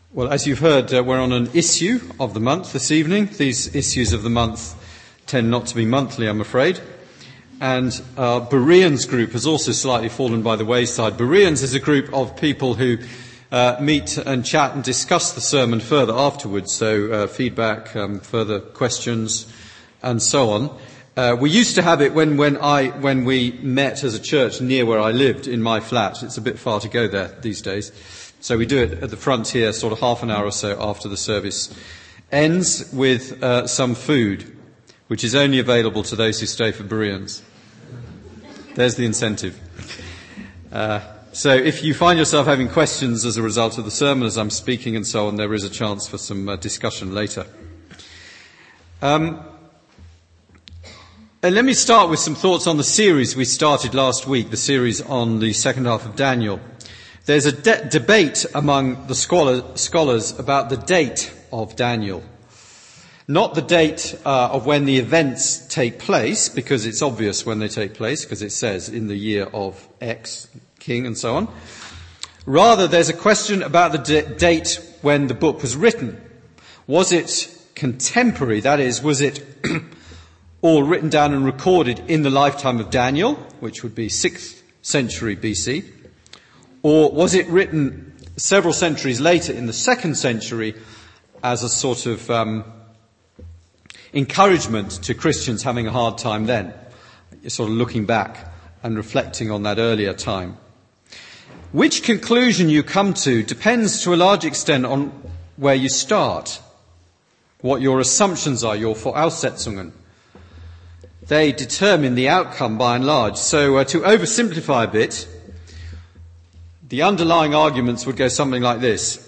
Well, as you've heard, we're on an issue of the month this evening. These issues of the month tend not to be monthly, I'm afraid. And our Bereans group has also slightly fallen by the wayside. Bereans is a group of people who meet and chat and discuss the sermon further afterwards, so feedback, further questions, and so on. We used to have it when we met as a church near where I lived in my flat. It's a bit far to go there these days. So we do it at the front here, sort of half an hour or so after the service ends, with some food, which is only available to those who stay for Bereans. There's the incentive. So if you find yourself having questions as a result of the sermon as I'm speaking and so on, there is a chance for some discussion later. And let me start with some thoughts on the series we started last week, the series on the second half of Daniel. There's a debate among the scholars about the date of Daniel. Not the date of when the events take place, because it's obvious when they take place, because it says in the year of X, king and so on. Rather, there's a question about the date when the book was written. Was it contemporary? That is, was it all written down and recorded in the lifetime of Daniel, which would be 6th century BC? Or was it written several centuries later in the 2nd century as a sort of encouragement to Christians having a hard time then, sort of looking back and reflecting on that earlier time? Which conclusion you come to depends to a large extent on where you start, what your assumptions are, your Voraussetzungen. They determine the outcome by and large. So to oversimplify a bit, the underlying arguments would go something like this.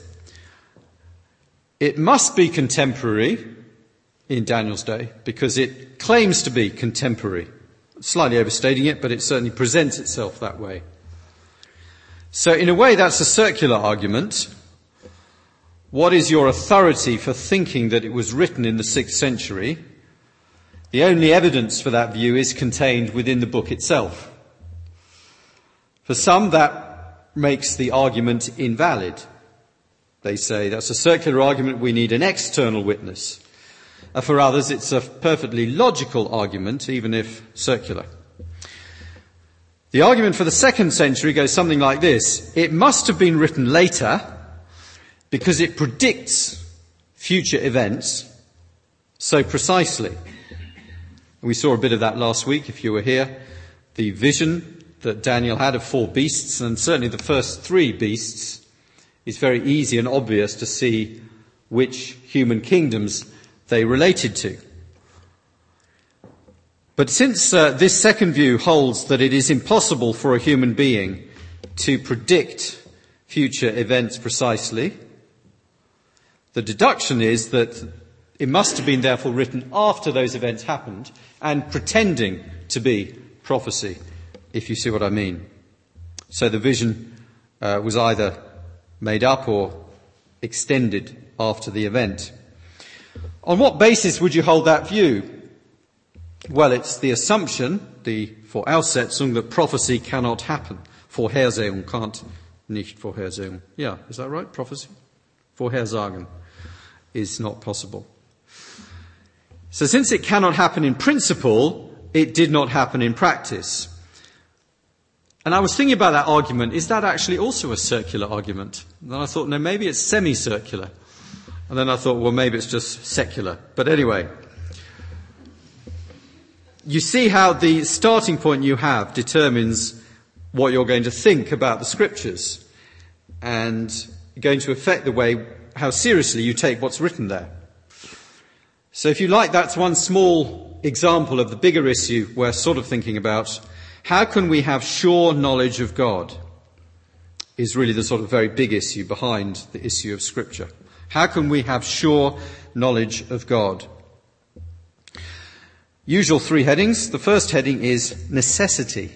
It must be contemporary in Daniel's day because it claims to be contemporary. Slightly overstating it, but it certainly presents itself that way. So in a way, that's a circular argument. What is your authority for thinking that it was written in the 6th century? The only evidence for that view is contained within the book itself. For some, that makes the argument invalid. They say that's a circular argument, we need an external witness. For others, it's a perfectly logical argument, even if circular. The argument for the 2nd century goes something like this. It must have been written later because it predicts future events so precisely. We saw a bit of that last week, if you were here. The vision that Daniel had of 4 beasts, and certainly the first 3 beasts, is very easy and obvious to see which human kingdoms they related to. But since this second view holds that it is impossible for a human being to predict future events precisely, the deduction is that it must have been therefore written after those events happened and pretending to be prophecy, if you see what I mean. So the vision was either made up or extended after the event. On what basis would you hold that view? Well, it's the assumption, the Voraussetzung, that prophecy cannot happen. Vorhersehung can't nicht Vorhersehung. Yeah, is that right? Prophecy? Vorhersagen is not possible. So since it cannot happen in principle, it did not happen in practice. And I was thinking about that argument. Is that actually also a circular argument? And then I thought, no, maybe it's semicircular. And then I thought, well, maybe it's just secular. But anyway, you see how the starting point you have determines what you're going to think about the scriptures and going to affect the way, how seriously you take what's written there. So if you like, that's one small example of the bigger issue we're sort of thinking about. How can we have sure knowledge of God is really the sort of very big issue behind the issue of Scripture. How can we have sure knowledge of God? Usual 3 headings. The first heading is necessity.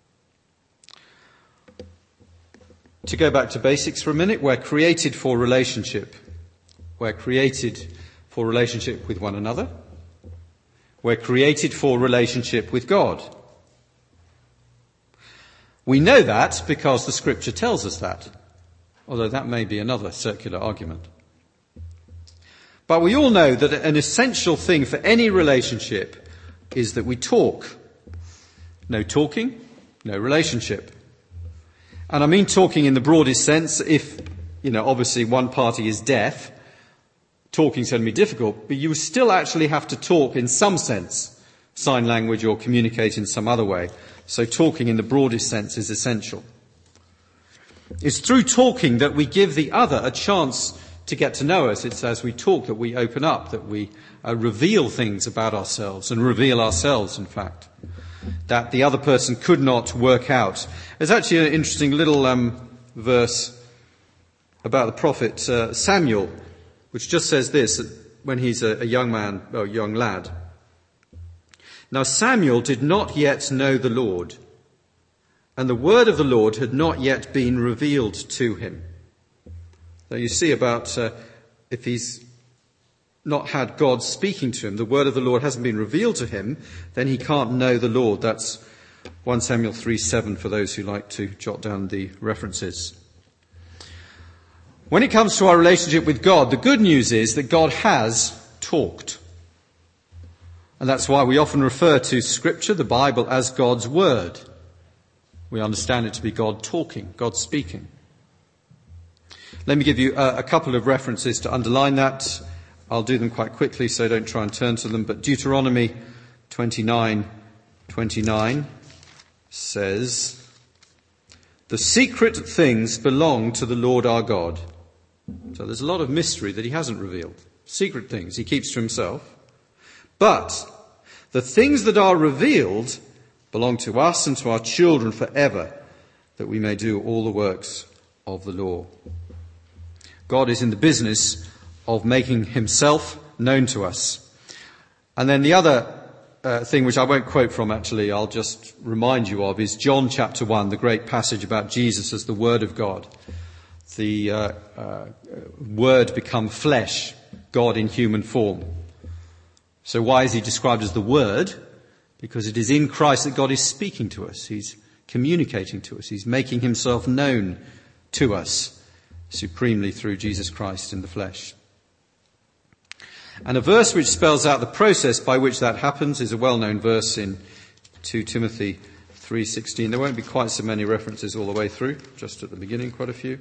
To go back to basics for a minute, we're created for relationship. We're created for relationship with one another. We're created for relationship with God. We know that because the Scripture tells us that. although that may be another circular argument. But we all know that an essential thing for any relationship is that we talk. No talking, no relationship. And I mean talking in the broadest sense. If, obviously one party is deaf, talking's going to be difficult, but you still actually have to talk in some sense, sign language or communicate in some other way. So talking in the broadest sense is essential. It's through talking that we give the other a chance to get to know us. It's as we talk that we open up, that we reveal things about ourselves and reveal ourselves, in fact, that the other person could not work out. There's actually an interesting little verse about the prophet Samuel, which just says this, when he's a young lad. Now Samuel did not yet know the Lord, and the word of the Lord had not yet been revealed to him. Now you see about if he's not had God speaking to him, the word of the Lord hasn't been revealed to him, then he can't know the Lord. That's 1 Samuel 3:7 for those who like to jot down the references. When it comes to our relationship with God, the good news is that God has talked. And that's why we often refer to Scripture, the Bible, as God's Word. We understand it to be God talking, God speaking. Let me give you a couple of references to underline that. I'll do them quite quickly, so don't try and turn to them. But Deuteronomy 29:29 says, "The secret things belong to the Lord our God." So there's a lot of mystery that he hasn't revealed. Secret things he keeps to himself. "But the things that are revealed belong to us and to our children forever, that we may do all the works of the law." God is in the business of making himself known to us. And then the other thing, which I won't quote from actually, I'll just remind you of, is John chapter 1, the great passage about Jesus as the Word of God. The Word become flesh, God in human form. So why is he described as the Word? Because it is in Christ that God is speaking to us. He's communicating to us. He's making himself known to us supremely through Jesus Christ in the flesh. And a verse which spells out the process by which that happens is a well-known verse in 2 Timothy 3:16. There won't be quite so many references all the way through, just at the beginning, quite a few.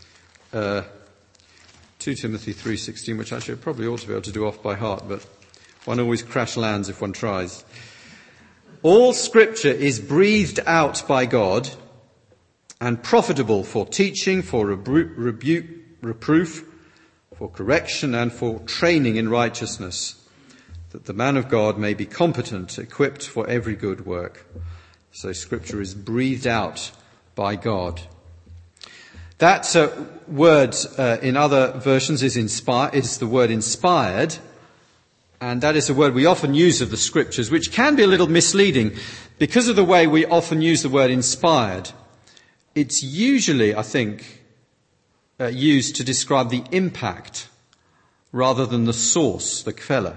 2 Timothy 3:16, which actually I probably ought to be able to do off by heart, but one always crash lands if one tries. "All Scripture is breathed out by God and profitable for teaching, for rebuke, reproof, for correction, and for training in righteousness, that the man of God may be competent, equipped for every good work." So Scripture is breathed out by God. That word in other versions is the word inspired, and that is a word we often use of the Scriptures, which can be a little misleading because of the way we often use the word inspired. It's usually, I think, used to describe the impact rather than the source, the kvela.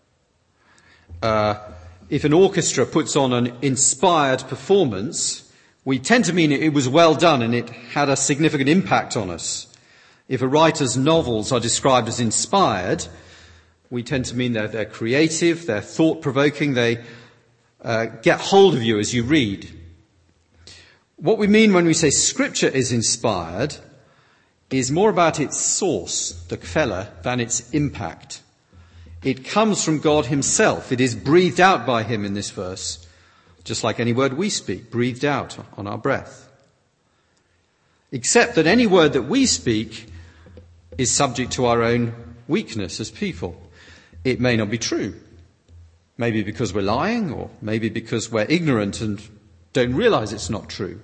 If an orchestra puts on an inspired performance, we tend to mean it was well done and it had a significant impact on us. If a writer's novels are described as inspired, we tend to mean they're creative, they're thought-provoking, they get hold of you as you read. What we mean when we say Scripture is inspired is more about its source, the kvela, than its impact. It comes from God himself. It is breathed out by him in this verse, just like any word we speak, breathed out on our breath. Except that any word that we speak is subject to our own weakness as people. It may not be true. Maybe because we're lying, or maybe because we're ignorant and don't realize it's not true.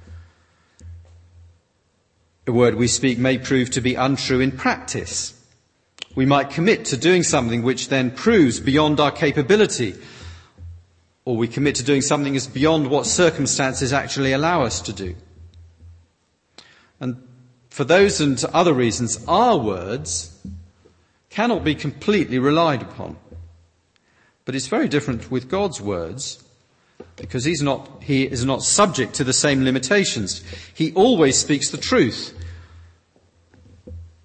The word we speak may prove to be untrue in practice. We might commit to doing something which then proves beyond our capability, or we commit to doing something that's beyond what circumstances actually allow us to do. And for those and other reasons, our words cannot be completely relied upon. But it's very different with God's words, because he is not subject to the same limitations. He always speaks the truth.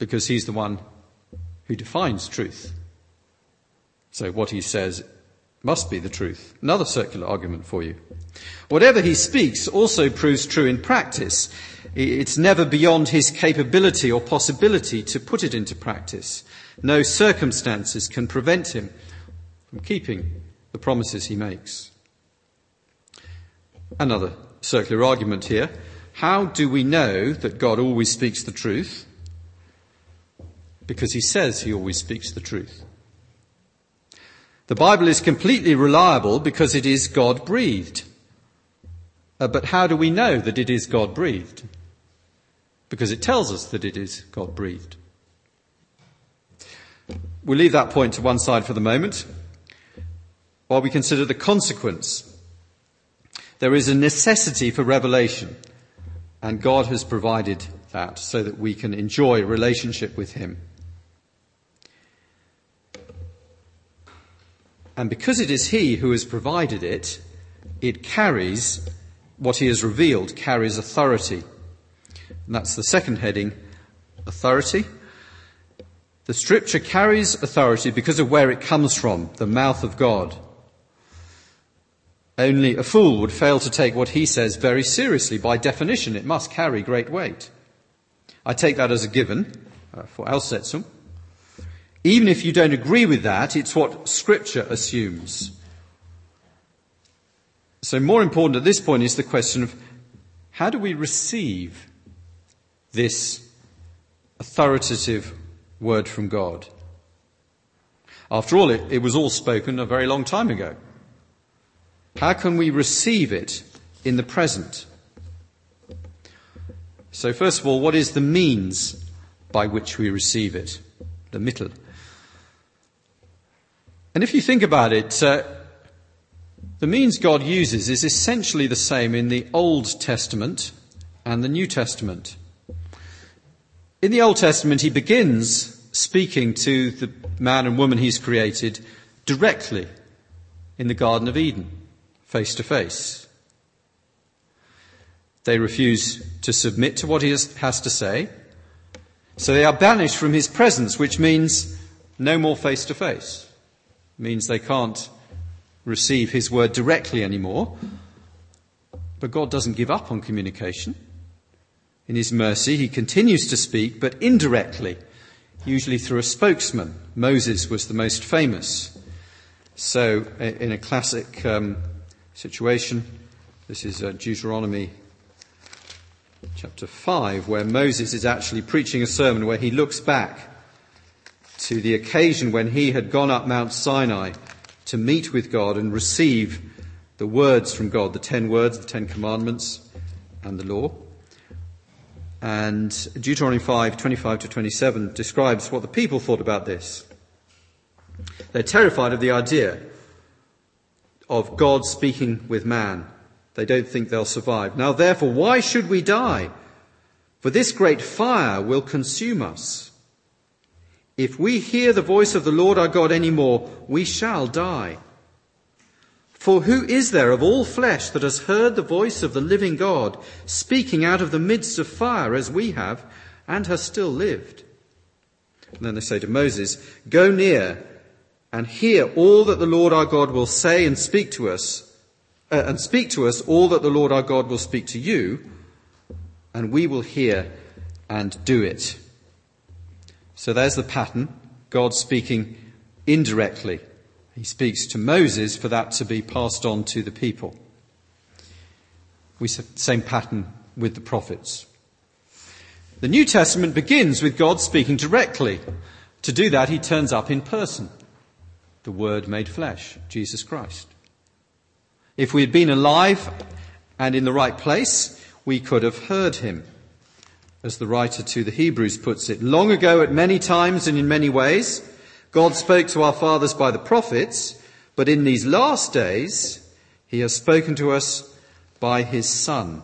because he's the one who defines truth. So what he says must be the truth. Another circular argument for you. Whatever he speaks also proves true in practice. It's never beyond his capability or possibility to put it into practice. No circumstances can prevent him from keeping the promises he makes. Another circular argument here. How do we know that God always speaks the truth? Because he says he always speaks the truth. The Bible is completely reliable because it is God-breathed. But how do we know that it is God-breathed? Because it tells us that it is God-breathed. We'll leave that point to one side for the moment while we consider the consequence. There is a necessity for revelation, and God has provided that so that we can enjoy a relationship with him. And because it is he who has provided it, it carries, what he has revealed carries authority. And that's the second heading, authority. The scripture carries authority because of where it comes from, the mouth of God. Only a fool would fail to take what he says very seriously. By definition, it must carry great weight. I take that as a given for Aussetzung. Even if you don't agree with that, it's what Scripture assumes. So more important at this point is the question of how do we receive this authoritative word from God? After all, it was all spoken a very long time ago. How can we receive it in the present? So first of all, what is the means by which we receive it? The Mittel. And if you think about it, the means God uses is essentially the same in the Old Testament and the New Testament. In the Old Testament, he begins speaking to the man and woman he's created directly in the Garden of Eden, face to face. They refuse to submit to what he has to say, so they are banished from his presence, which means no more face to face. Means they can't receive his word directly anymore. But God doesn't give up on communication. In his mercy, he continues to speak, but indirectly, usually through a spokesman. Moses was the most famous. So in a classic situation, this is Deuteronomy chapter 5, where Moses is actually preaching a sermon where he looks back to the occasion when he had gone up Mount Sinai to meet with God and receive the words from God, the 10 words, the 10 commandments and the law. And Deuteronomy 5, 25 to 27 describes what the people thought about this. They're terrified of the idea of God speaking with man. They don't think they'll survive. Now therefore, why should we die? For this great fire will consume us. If we hear the voice of the Lord our God any more, we shall die. For who is there of all flesh that has heard the voice of the living God speaking out of the midst of fire as we have and has still lived? And then they say to Moses, go near and hear all that the Lord our God will say and speak to us all that the Lord our God will speak to you, and we will hear and do it. So there's the pattern, God speaking indirectly. He speaks to Moses for that to be passed on to the people. We see the same pattern with the prophets. The New Testament begins with God speaking directly. To do that, he turns up in person. The Word made flesh, Jesus Christ. If we had been alive and in the right place, we could have heard him. As the writer to the Hebrews puts it, long ago at many times and in many ways, God spoke to our fathers by the prophets, but in these last days, he has spoken to us by his Son.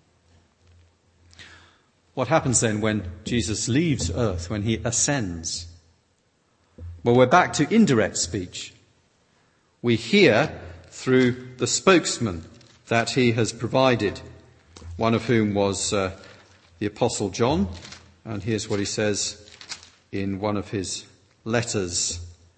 What happens then when Jesus leaves earth, when he ascends? Well, we're back to indirect speech. We hear through the spokesman that he has provided, one of whom was the Apostle John. And here's what he says in one of his letters.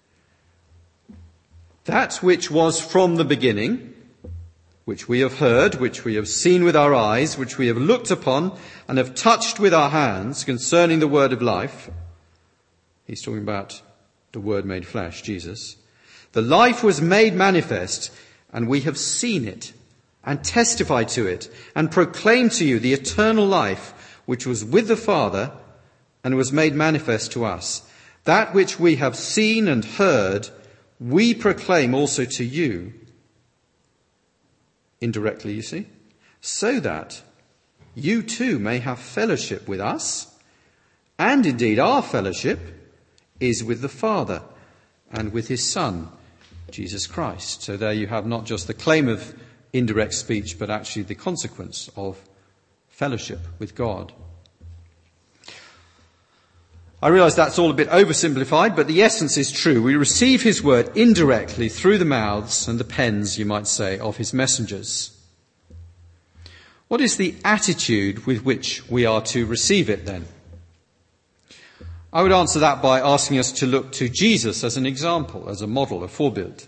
That which was from the beginning, which we have heard, which we have seen with our eyes, which we have looked upon and have touched with our hands concerning the word of life. He's talking about the word made flesh, Jesus. The life was made manifest, and we have seen it and testified to it and proclaimed to you the eternal life which was with the Father and was made manifest to us. That which we have seen and heard, we proclaim also to you. Indirectly, you see, so that you too may have fellowship with us. And indeed, our fellowship is with the Father and with his Son, Jesus Christ. So there you have not just the claim of indirect speech, but actually the consequence of fellowship with God. I realise that's all a bit oversimplified, but the essence is true. We receive his word indirectly through the mouths and the pens, you might say, of his messengers. What is the attitude with which we are to receive it then? I would answer that by asking us to look to Jesus as an example, as a model, a forebild.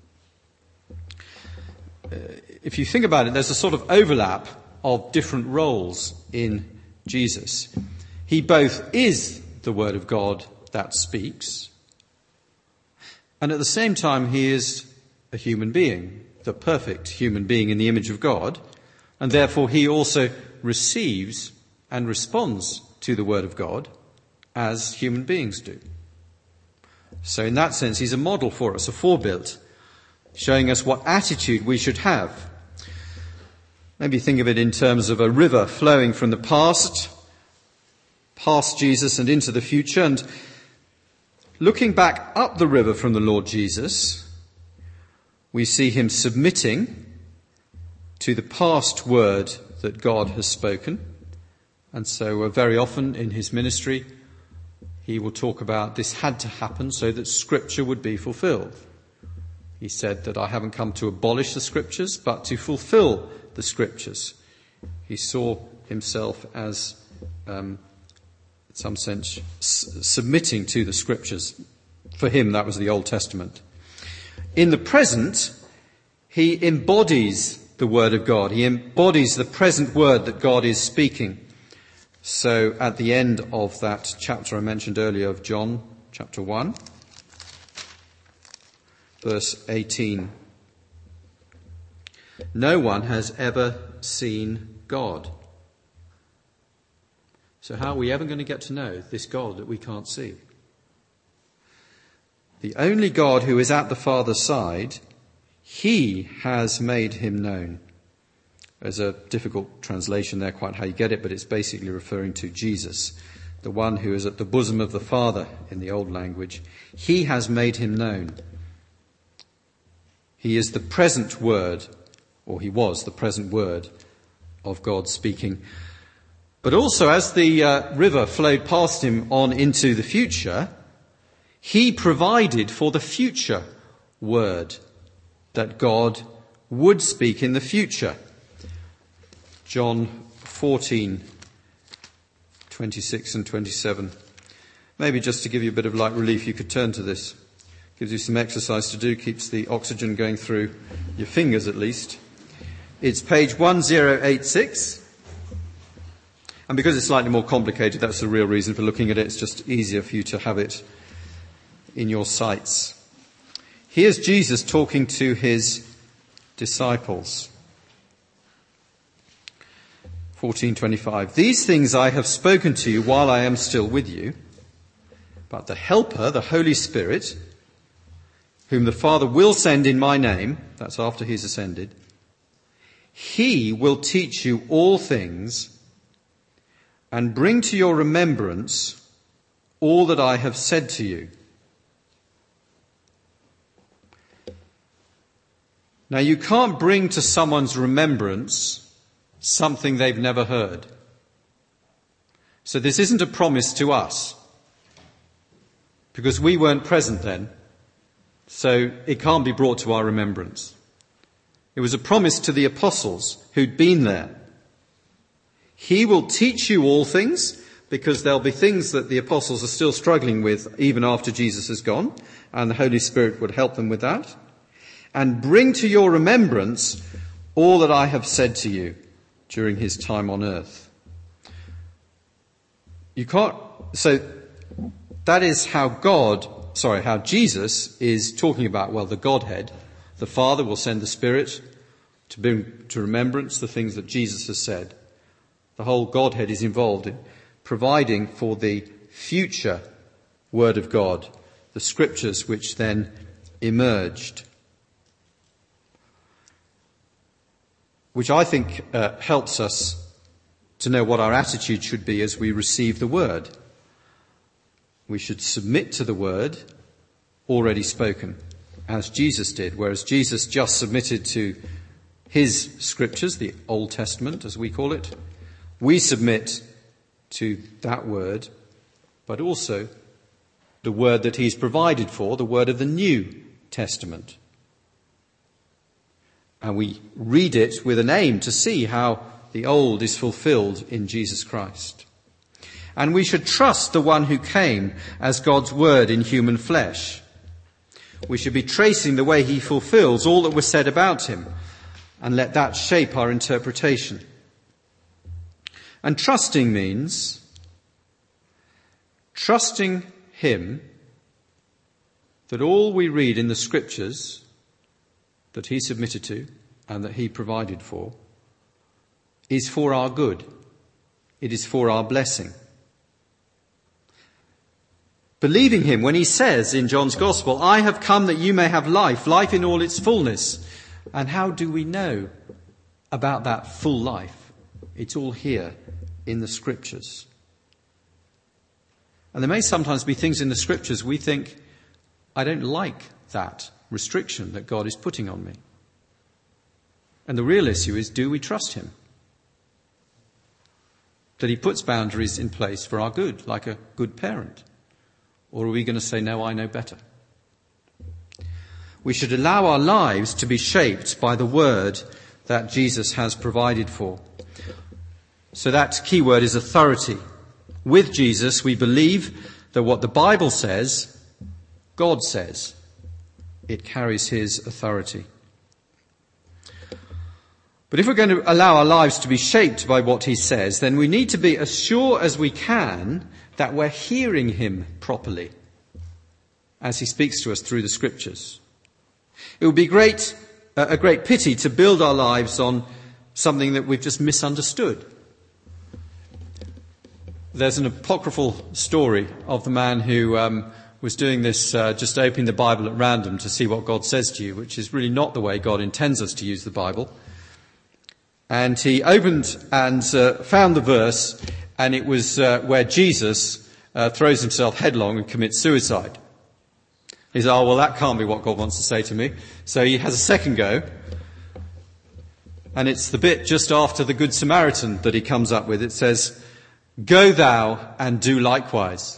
If you think about it, there's a sort of overlap of different roles in Jesus. He both is the word of God that speaks, and at the same time he is a human being, the perfect human being in the image of God, and therefore he also receives and responds to the word of God as human beings do. So in that sense he's a model for us, a forebild, showing us what attitude we should have. Maybe think of it in terms of a river flowing from the past Jesus and into the future, and looking back up the river from the Lord Jesus, we see him submitting to the past word that God has spoken. And so very often in his ministry, he will talk about this had to happen so that Scripture would be fulfilled. He said that I haven't come to abolish the Scriptures, but to fulfill the Scriptures. He saw himself as in some sense, submitting to the Scriptures. For him, that was the Old Testament. In the present, he embodies the Word of God. He embodies the present word that God is speaking. So at the end of that chapter I mentioned earlier of John, chapter 1, verse 18. No one has ever seen God. So how are we ever going to get to know this God that we can't see? The only God who is at the Father's side, he has made him known. There's a difficult translation there, quite how you get it, but it's basically referring to Jesus, the one who is at the bosom of the Father in the old language. He has made him known. He is the present word, or he was the present word of God speaking. But also, as the river flowed past him on into the future, he provided for the future word that God would speak in the future. John 14, 26 and 27. Maybe just to give you a bit of light relief, you could turn to this. Gives you some exercise to do, keeps the oxygen going through your fingers at least. It's page 1086. And because it's slightly more complicated, that's the real reason for looking at it. It's just easier for you to have it in your sights. Here's Jesus talking to his disciples. 14:25. These things I have spoken to you while I am still with you, but the Helper, the Holy Spirit, whom the Father will send in my name, that's after he's ascended, he will teach you all things and bring to your remembrance all that I have said to you. Now, you can't bring to someone's remembrance something they've never heard. So this isn't a promise to us, because we weren't present then, so it can't be brought to our remembrance. It was a promise to the apostles who'd been there. He will teach you all things. because there'll be things that the apostles are still struggling with even after Jesus has gone, and the Holy Spirit would help them with that. And bring to your remembrance all that I have said to you during his time on earth. So that is how Jesus is talking about, the Godhead. The Father will send the Spirit to bring to remembrance the things that Jesus has said. The whole Godhead is involved in providing for the future Word of God, the Scriptures which then emerged. Which I think helps us to know what our attitude should be as we receive the Word. We should submit to the Word already spoken, as Jesus did, whereas Jesus just submitted to his Scriptures, the Old Testament as we call it. We submit to that Word, but also the Word that he's provided for, the Word of the New Testament. And we read it with an aim to see how the old is fulfilled in Jesus Christ. And we should trust the one who came as God's Word in human flesh. We should be tracing the way he fulfills all that was said about him, and let that shape our interpretation. And trusting means trusting him that all we read in the Scriptures that he submitted to and that he provided for is for our good. It is for our blessing. Believing him when he says in John's Gospel, I have come that you may have life, life in all its fullness. And how do we know about that full life? It's all here in the Scriptures. And there may sometimes be things in the Scriptures we think, I don't like that restriction that God is putting on me. And the real issue is, do we trust him? That he puts boundaries in place for our good, like a good parent? Or are we going to say, no, I know better? We should allow our lives to be shaped by the word that Jesus has provided for. So that key word is authority. With Jesus, we believe that what the Bible says, God says. It carries his authority. But if we're going to allow our lives to be shaped by what he says, then we need to be as sure as we can that we're hearing him properly as he speaks to us through the Scriptures. It would be a great pity to build our lives on something that we've just misunderstood. There's an apocryphal story of the man who was doing this, just opening the Bible at random to see what God says to you, which is really not the way God intends us to use the Bible. And he opened and found the verse, and it was where Jesus throws himself headlong and commits suicide. He said, well, that can't be what God wants to say to me. So he has a second go, and it's the bit just after the Good Samaritan that he comes up with. It says, go thou and do likewise.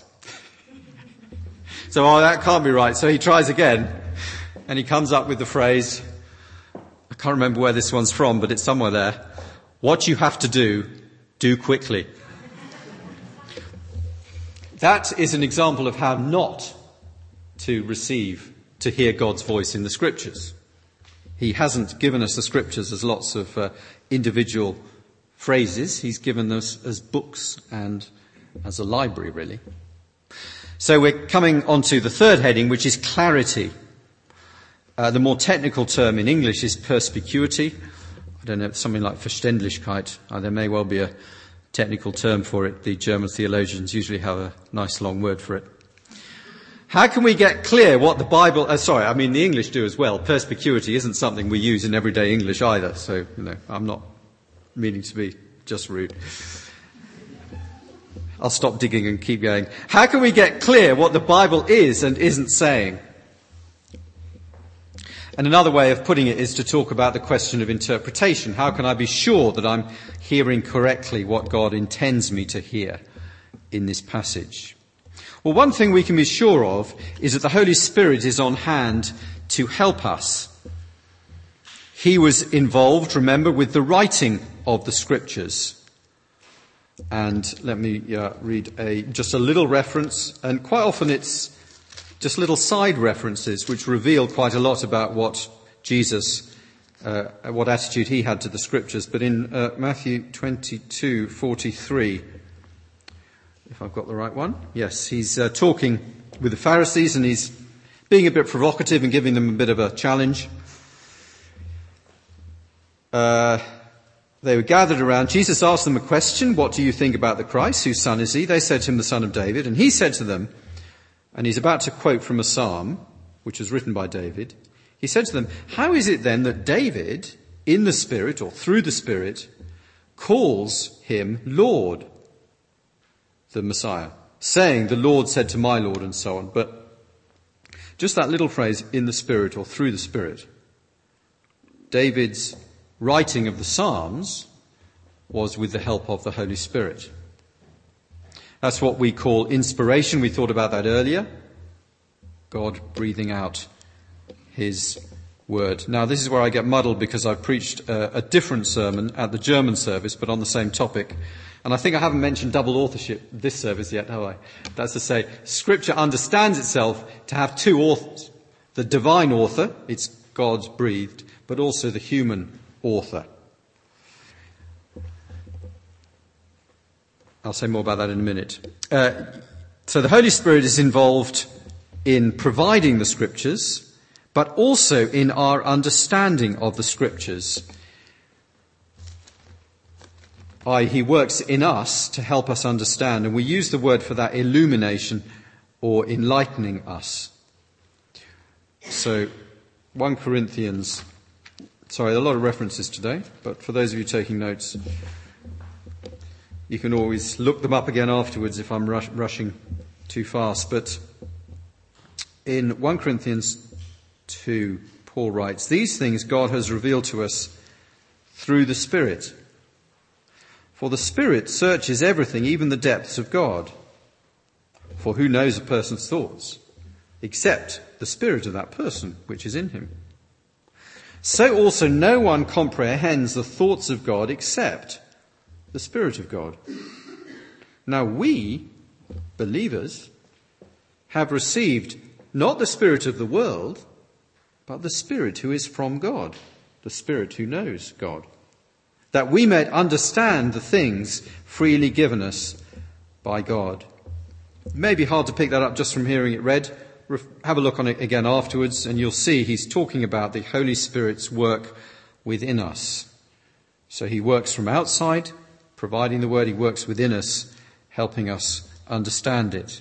So, that can't be right. So he tries again, and he comes up with the phrase, I can't remember where this one's from, but it's somewhere there. What you have to do, do quickly. That is an example of how not to hear God's voice in the Scriptures. He hasn't given us the Scriptures as lots of individual phrases. He's given us as books and as a library, really. So we're coming on to the third heading, which is clarity. The more technical term in English is perspicuity. I don't know, something like Verständlichkeit. There may well be a technical term for it. The German theologians usually have a nice long word for it. How can we get clear what the Bible... the English do as well. Perspicuity isn't something we use in everyday English either. So, I'm not meaning to be just rude. I'll stop digging and keep going. How can we get clear what the Bible is and isn't saying? And another way of putting it is to talk about the question of interpretation. How can I be sure that I'm hearing correctly what God intends me to hear in this passage? Well, one thing we can be sure of is that the Holy Spirit is on hand to help us. He was involved, remember, with the writing of the Scriptures. And let me read just a little reference, and quite often it's just little side references which reveal quite a lot about what Jesus, what attitude he had to the scriptures. But in Matthew 22:43, if I've got the right one, yes, he's talking with the Pharisees and he's being a bit provocative and giving them a bit of a challenge. They were gathered around. Jesus asked them a question. What do you think about the Christ? Whose son is he? They said to him, the son of David. And he said to them, and he's about to quote from a psalm, which was written by David. He said to them, how is it then that David, in the Spirit or through the Spirit, calls him Lord, the Messiah, saying, the Lord said to my Lord, and so on. But just that little phrase, in the Spirit or through the Spirit. David's writing of the Psalms was with the help of the Holy Spirit. That's what we call inspiration. We thought about that earlier. God breathing out his word. Now, this is where I get muddled because I've preached a different sermon at the German service, but on the same topic. And I think I haven't mentioned double authorship this service yet, have I? That's to say, Scripture understands itself to have two authors. The divine author, it's God's breathed, but also the human author. I'll say more about that in a minute. So the Holy Spirit is involved in providing the Scriptures, but also in our understanding of the Scriptures. He works in us to help us understand, and we use the word for that illumination or enlightening us. So 1 Corinthians, sorry, a lot of references today, but for those of you taking notes, you can always look them up again afterwards if I'm rushing too fast. But in 1 Corinthians 2, Paul writes, these things God has revealed to us through the Spirit. For the Spirit searches everything, even the depths of God. For who knows a person's thoughts, except the spirit of that person which is in him? So also no one comprehends the thoughts of God except the Spirit of God. Now we, believers, have received not the spirit of the world, but the Spirit who is from God, the Spirit who knows God, that we may understand the things freely given us by God. It may be hard to pick that up just from hearing it read. Have a look on it again afterwards, and you'll see he's talking about the Holy Spirit's work within us. So he works from outside, providing the word. He works within us, helping us understand it.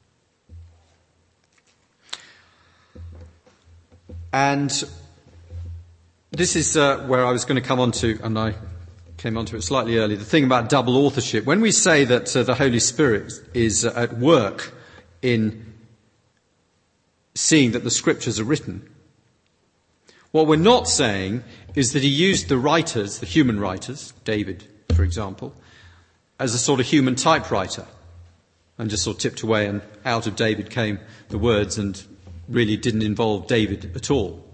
And this is where I was going to come on to, and I came on to it slightly earlier, the thing about double authorship. When we say that the Holy Spirit is at work in seeing that the Scriptures are written, what we're not saying is that he used the writers, the human writers, David, for example, as a sort of human typewriter, and just sort of tipped away and out of David came the words and really didn't involve David at all.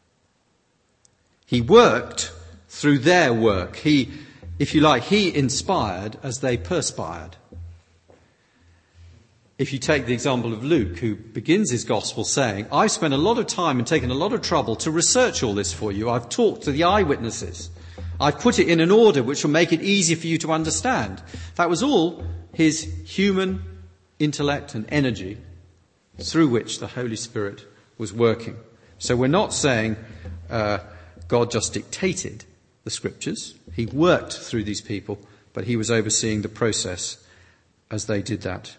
He worked through their work. He, if you like, he inspired as they perspired. If you take the example of Luke, who begins his gospel saying, I've spent a lot of time and taken a lot of trouble to research all this for you. I've talked to the eyewitnesses. I've put it in an order which will make it easy for you to understand. That was all his human intellect and energy through which the Holy Spirit was working. So we're not saying God just dictated the Scriptures. He worked through these people, but he was overseeing the process as they did that.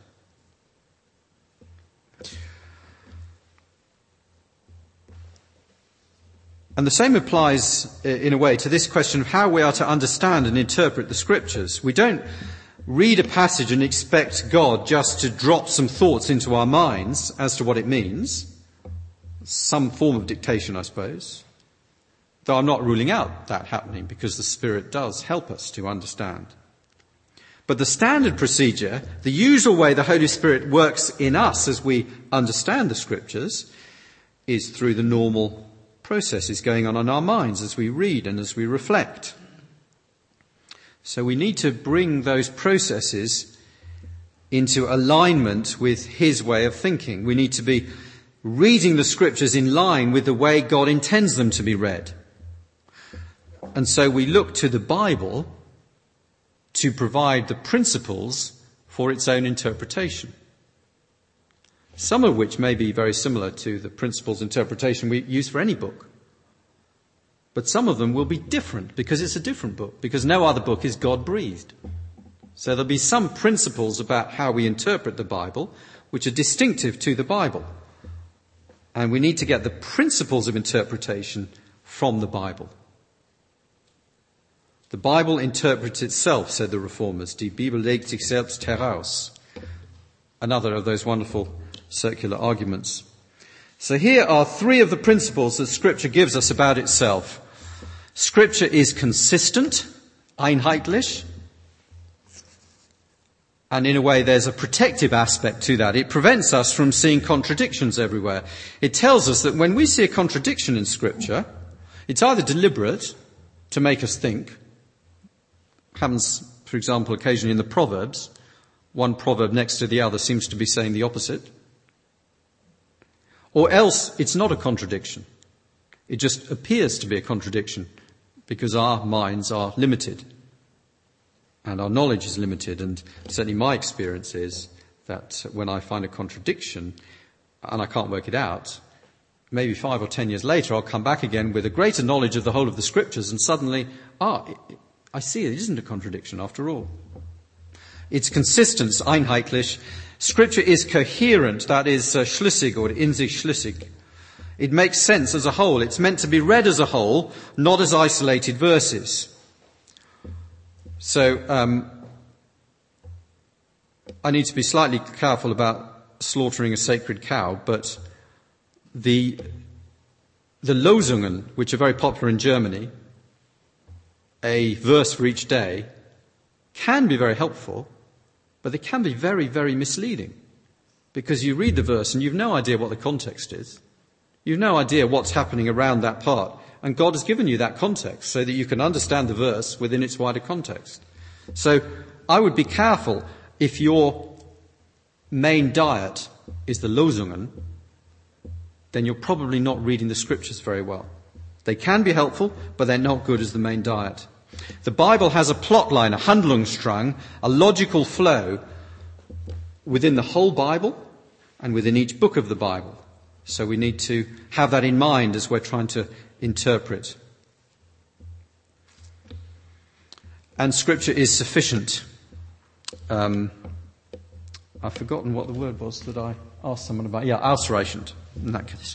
And the same applies, in a way, to this question of how we are to understand and interpret the Scriptures. We don't read a passage and expect God just to drop some thoughts into our minds as to what it means. Some form of dictation, I suppose. Though I'm not ruling out that happening, because the Spirit does help us to understand. But the standard procedure, the usual way the Holy Spirit works in us as we understand the Scriptures, is through the normal processes going on in our minds as we read and as we reflect. So we need to bring those processes into alignment with his way of thinking. We need to be reading the scriptures in line with the way God intends them to be read. And so we look to the Bible to provide the principles for its own interpretation. Some of which may be very similar to the principles interpretation we use for any book. But some of them will be different because it's a different book, because no other book is God-breathed. So there'll be some principles about how we interpret the Bible which are distinctive to the Bible. And we need to get the principles of interpretation from the Bible. The Bible interprets itself, said the Reformers. Die Bibel legt sich selbst heraus. Another of those wonderful circular arguments. So here are three of the principles that Scripture gives us about itself. Scripture is consistent, einheitlich, and in a way there's a protective aspect to that. It prevents us from seeing contradictions everywhere. It tells us that when we see a contradiction in Scripture, it's either deliberate to make us think. Happens, for example, occasionally in the Proverbs. One proverb next to the other seems to be saying the opposite. Or else it's not a contradiction. It just appears to be a contradiction because our minds are limited and our knowledge is limited. And certainly my experience is that when I find a contradiction and I can't work it out, maybe 5 or 10 years later I'll come back again with a greater knowledge of the whole of the Scriptures and suddenly, I see it isn't a contradiction after all. It's consistent, einheitlich. Scripture is coherent, that is schlüssig or in sich schlüssig. It makes sense as a whole. It's meant to be read as a whole, not as isolated verses. So I need to be slightly careful about slaughtering a sacred cow, but the Losungen, which are very popular in Germany, a verse for each day, can be very helpful, but they can be very, very misleading. Because you read the verse and you've no idea what the context is. You've no idea what's happening around that part. And God has given you that context so that you can understand the verse within its wider context. So I would be careful if your main diet is the Losungen, then you're probably not reading the Scriptures very well. They can be helpful, but they're not good as the main diet. The Bible has a plot line, a Handlungsstrang, a logical flow within the whole Bible and within each book of the Bible. So we need to have that in mind as we're trying to interpret. And Scripture is sufficient. I've forgotten what the word was that I asked someone about. Yeah, ausreichend, in that case.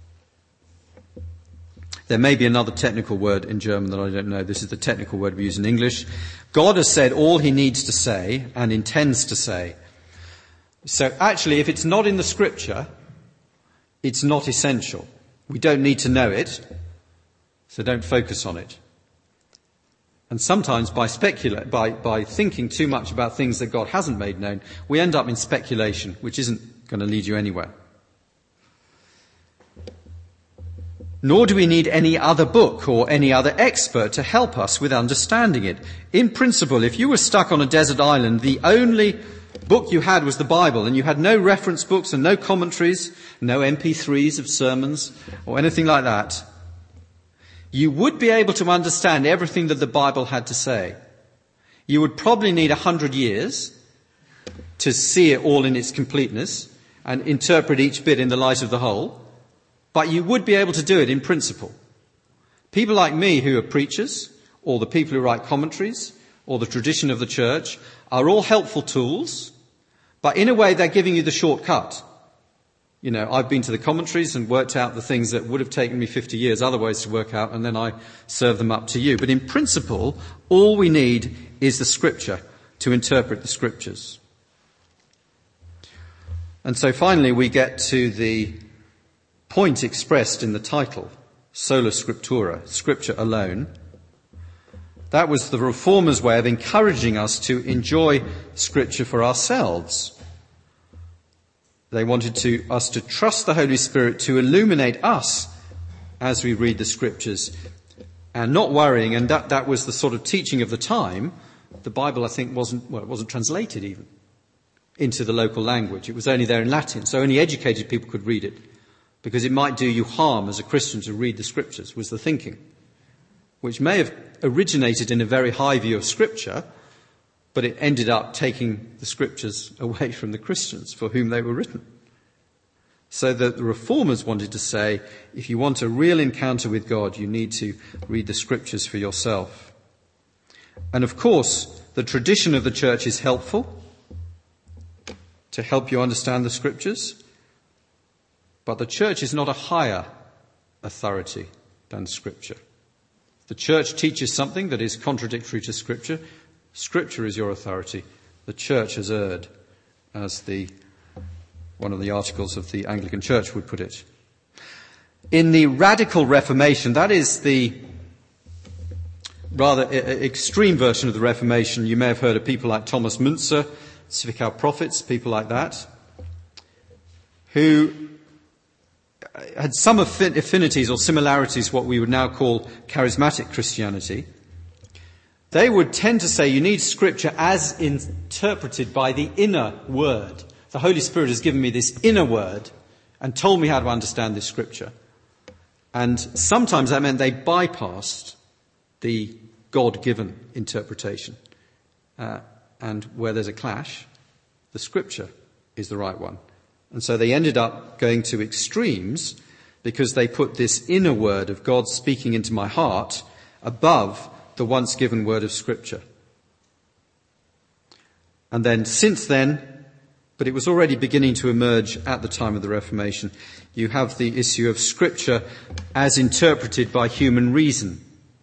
There may be another technical word in German that I don't know. This is the technical word we use in English. God has said all he needs to say and intends to say. So actually, if it's not in the Scripture, it's not essential. We don't need to know it, so don't focus on it. And sometimes by thinking too much about things that God hasn't made known, we end up in speculation, which isn't going to lead you anywhere. Nor do we need any other book or any other expert to help us with understanding it. In principle, if you were stuck on a desert island, the only book you had was the Bible, and you had no reference books and no commentaries, no MP3s of sermons or anything like that, you would be able to understand everything that the Bible had to say. You would probably need 100 years to see it all in its completeness and interpret each bit in the light of the whole. But you would be able to do it in principle. People like me who are preachers, or the people who write commentaries, or the tradition of the church, are all helpful tools, but in a way they're giving you the shortcut. You know, I've been to the commentaries and worked out the things that would have taken me 50 years otherwise to work out, and then I serve them up to you. But in principle, all we need is the Scripture to interpret the Scriptures. And so finally we get to the point expressed in the title, Sola Scriptura, Scripture alone. That was the Reformers' way of encouraging us to enjoy Scripture for ourselves. They wanted us to trust the Holy Spirit to illuminate us as we read the Scriptures and not worrying, and that was the sort of teaching of the time, the Bible, I think, wasn't translated even into the local language. It was only there in Latin, so only educated people could read it, because it might do you harm as a Christian to read the Scriptures, was the thinking, which may have originated in a very high view of Scripture, but it ended up taking the Scriptures away from the Christians for whom they were written. So that the Reformers wanted to say, if you want a real encounter with God, you need to read the Scriptures for yourself. And of course, the tradition of the church is helpful to help you understand the Scriptures, but the church is not a higher authority than Scripture. The church teaches something that is contradictory to Scripture. Scripture is your authority. The church has erred, as one of the articles of the Anglican Church would put it. In the Radical Reformation, that is the rather extreme version of the Reformation. You may have heard of people like Thomas Müntzer, Zwickau Prophets, people like that, who had some affinities or similarities, what we would now call charismatic Christianity. They would tend to say you need Scripture as interpreted by the inner word. The Holy Spirit has given me this inner word and told me how to understand this Scripture. And sometimes that meant they bypassed the God-given interpretation. And where there's a clash, the Scripture is the right one. And so they ended up going to extremes because they put this inner word of God speaking into my heart above the once given word of Scripture. And then since then, but it was already beginning to emerge at the time of the Reformation, you have the issue of Scripture as interpreted by human reason,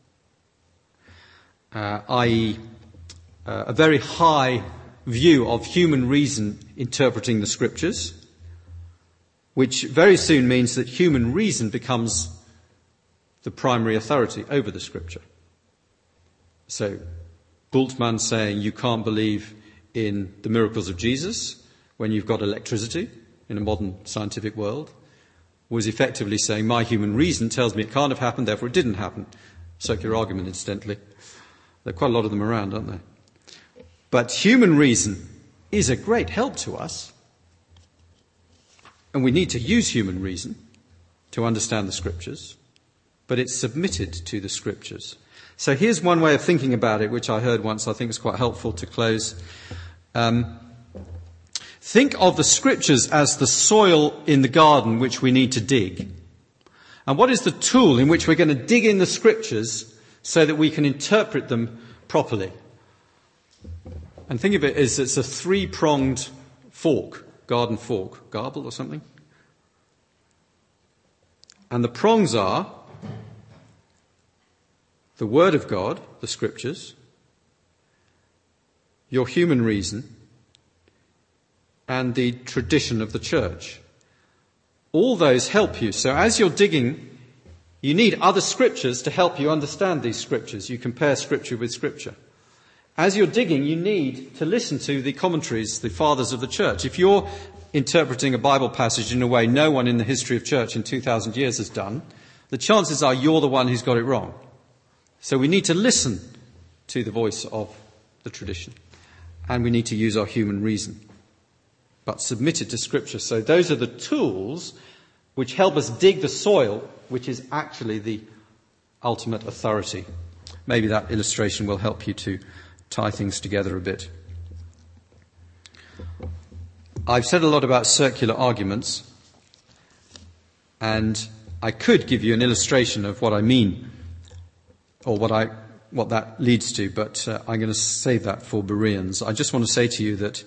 i.e. a very high view of human reason interpreting the Scriptures, which very soon means that human reason becomes the primary authority over the Scripture. So, Bultmann saying you can't believe in the miracles of Jesus when you've got electricity in a modern scientific world, was effectively saying my human reason tells me it can't have happened, therefore it didn't happen. Circular argument, incidentally. There are quite a lot of them around, aren't there? But human reason is a great help to us, and we need to use human reason to understand the Scriptures, but it's submitted to the Scriptures. So here's one way of thinking about it, which I heard once, I think is quite helpful to close. Think of the Scriptures as the soil in the garden which we need to dig. And what is the tool in which we're going to dig in the Scriptures so that we can interpret them properly? And think of it as it's a three-pronged fork, garden fork, garbel or something. And the prongs are the Word of God, the Scriptures, your human reason, and the tradition of the church. All those help you. So as you're digging, you need other Scriptures to help you understand these Scriptures. You compare Scripture with Scripture. As you're digging, you need to listen to the commentaries, the fathers of the church. If you're interpreting a Bible passage in a way no one in the history of church in 2,000 years has done, the chances are you're the one who's got it wrong. So we need to listen to the voice of the tradition. And we need to use our human reason, but submit it to Scripture. So those are the tools which help us dig the soil, which is actually the ultimate authority. Maybe that illustration will help you to tie things together a bit. I've said a lot about circular arguments, and I could give you an illustration of what I mean, or what that leads to, but I'm going to save that for Bereans. I just want to say to you that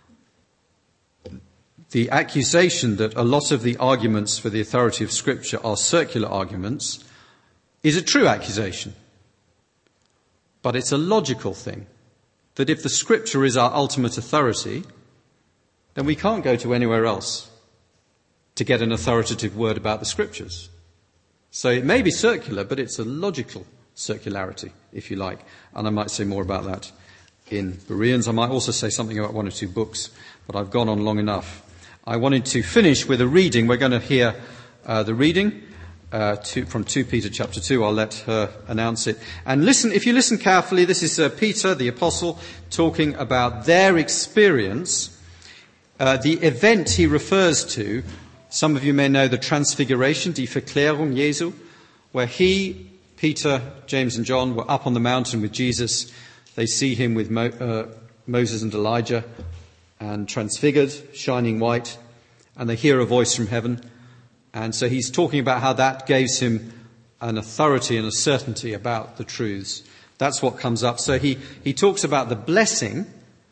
the accusation that a lot of the arguments for the authority of Scripture are circular arguments is a true accusation. But it's a logical thing, that if the Scripture is our ultimate authority, then we can't go to anywhere else to get an authoritative word about the Scriptures. So it may be circular, but it's a logical circularity, if you like. And I might say more about that in Bereans. I might also say something about one or two books, but I've gone on long enough. I wanted to finish with a reading. We're going to hear the reading from 2 Peter chapter 2. I'll let her announce it. And listen, if you listen carefully, this is Peter, the apostle, talking about their experience. The event he refers to, some of you may know the Transfiguration, die Verklärung Jesu, where he, Peter, James and John were up on the mountain with Jesus. They see him with Moses and Elijah and transfigured, shining white, and they hear a voice from heaven. And so he's talking about how that gives him an authority and a certainty about the truths. That's what comes up. So he talks about the blessing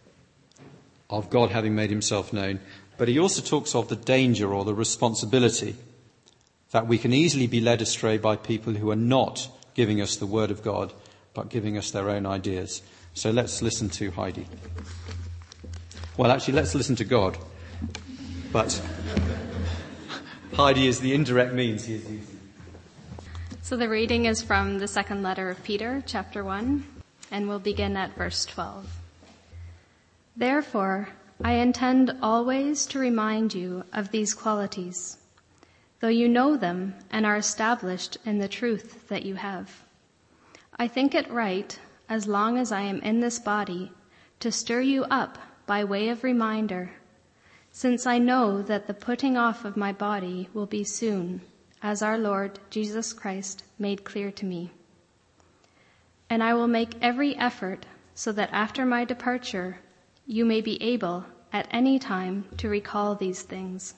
of God having made himself known, but he also talks of the danger or the responsibility that we can easily be led astray by people who are not giving us the word of God, but giving us their own ideas. So let's listen to Heidi. Well, actually, let's listen to God. But Heidi is the indirect means he is using. So the reading is from the second letter of Peter, chapter 1, and we'll begin at verse 12. Therefore, I intend always to remind you of these qualities, though you know them and are established in the truth that you have. I think it right, as long as I am in this body, to stir you up by way of reminder, since I know that the putting off of my body will be soon, as our Lord Jesus Christ made clear to me. And I will make every effort so that after my departure, you may be able at any time to recall these things.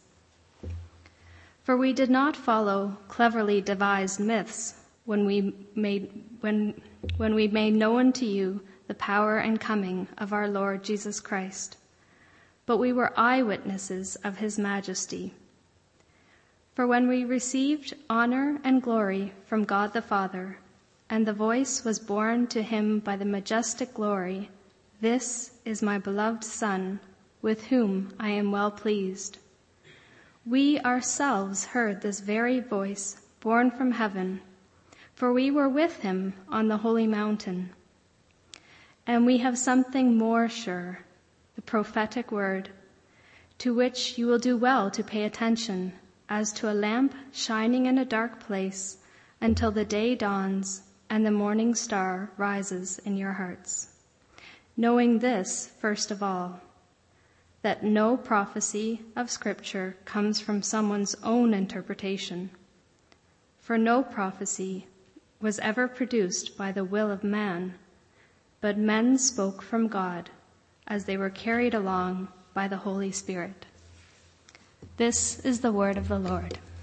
For we did not follow cleverly devised myths when we made known to you the power and coming of our Lord Jesus Christ, but we were eyewitnesses of his majesty. For when we received honor and glory from God the Father, and the voice was borne to him by the majestic glory, "This is my beloved Son, with whom I am well pleased," we ourselves heard this very voice borne from heaven, for we were with him on the holy mountain. And we have something more sure, the prophetic word, to which you will do well to pay attention, as to a lamp shining in a dark place until the day dawns and the morning star rises in your hearts. Knowing this, first of all, that no prophecy of Scripture comes from someone's own interpretation. For no prophecy was ever produced by the will of man, but men spoke from God as they were carried along by the Holy Spirit. This is the word of the Lord.